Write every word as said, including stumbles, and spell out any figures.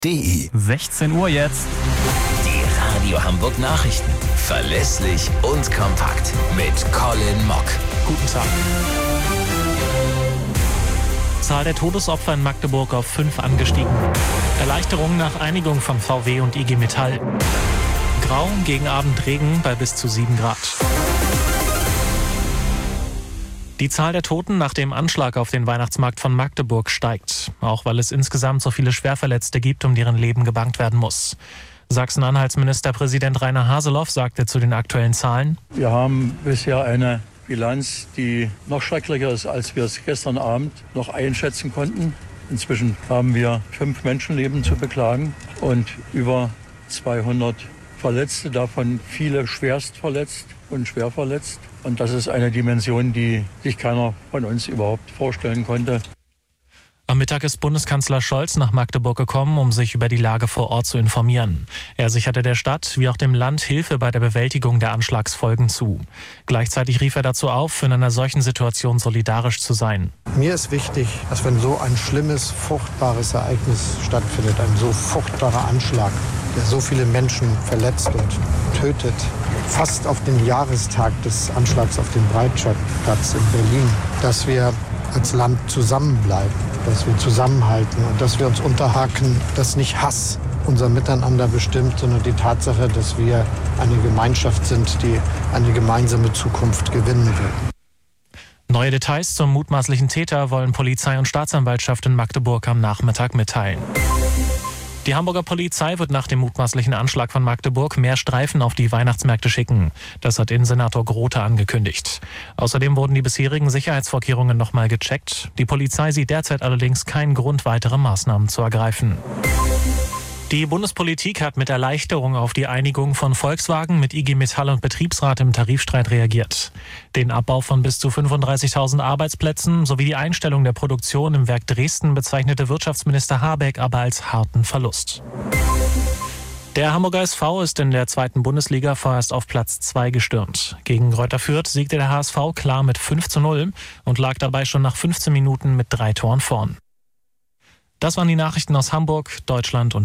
I. sechzehn Uhr jetzt. Die Radio Hamburg Nachrichten. Verlässlich und kompakt mit Colin Mock. Guten Tag. Zahl der Todesopfer in Magdeburg auf fünf angestiegen. Erleichterung nach Einigung von V W und I G Metall. Grau, gegen Abend Regen bei bis zu sieben Grad. Die Zahl der Toten nach dem Anschlag auf den Weihnachtsmarkt von Magdeburg steigt. Auch weil es insgesamt so viele Schwerverletzte gibt, um deren Leben gebangt werden muss. Sachsen-Anhalts Ministerpräsident Rainer Haseloff sagte zu den aktuellen Zahlen: Wir haben bisher eine Bilanz, die noch schrecklicher ist, als wir es gestern Abend noch einschätzen konnten. Inzwischen haben wir fünf Menschenleben zu beklagen und über zweihundert Verletzte, davon viele schwerst verletzt und schwer verletzt. Und das ist eine Dimension, die sich keiner von uns überhaupt vorstellen konnte. Am Mittag ist Bundeskanzler Scholz nach Magdeburg gekommen, um sich über die Lage vor Ort zu informieren. Er sicherte der Stadt wie auch dem Land Hilfe bei der Bewältigung der Anschlagsfolgen zu. Gleichzeitig rief er dazu auf, in einer solchen Situation solidarisch zu sein. Mir ist wichtig, dass wenn so ein schlimmes, furchtbares Ereignis stattfindet, ein so furchtbarer Anschlag, der so viele Menschen verletzt und tötet, fast auf den Jahrestag des Anschlags auf den Breitscheidplatz in Berlin, dass wir als Land zusammenbleiben, dass wir zusammenhalten und dass wir uns unterhaken, dass nicht Hass unser Miteinander bestimmt, sondern die Tatsache, dass wir eine Gemeinschaft sind, die eine gemeinsame Zukunft gewinnen will. Neue Details zum mutmaßlichen Täter wollen Polizei und Staatsanwaltschaft in Magdeburg am Nachmittag mitteilen. Die Hamburger Polizei wird nach dem mutmaßlichen Anschlag von Magdeburg mehr Streifen auf die Weihnachtsmärkte schicken. Das hat Innensenator Grote angekündigt. Außerdem wurden die bisherigen Sicherheitsvorkehrungen nochmal gecheckt. Die Polizei sieht derzeit allerdings keinen Grund, weitere Maßnahmen zu ergreifen. Die Bundespolitik hat mit Erleichterung auf die Einigung von Volkswagen mit I G Metall und Betriebsrat im Tarifstreit reagiert. Den Abbau von bis zu fünfunddreißigtausend Arbeitsplätzen sowie die Einstellung der Produktion im Werk Dresden bezeichnete Wirtschaftsminister Habeck aber als harten Verlust. Der Hamburger S V ist in der zweiten Bundesliga vorerst auf Platz zwei gestürmt. Gegen Greuther Fürth siegte der H S V klar mit fünf zu null und lag dabei schon nach fünfzehn Minuten mit drei Toren vorn. Das waren die Nachrichten aus Hamburg, Deutschland und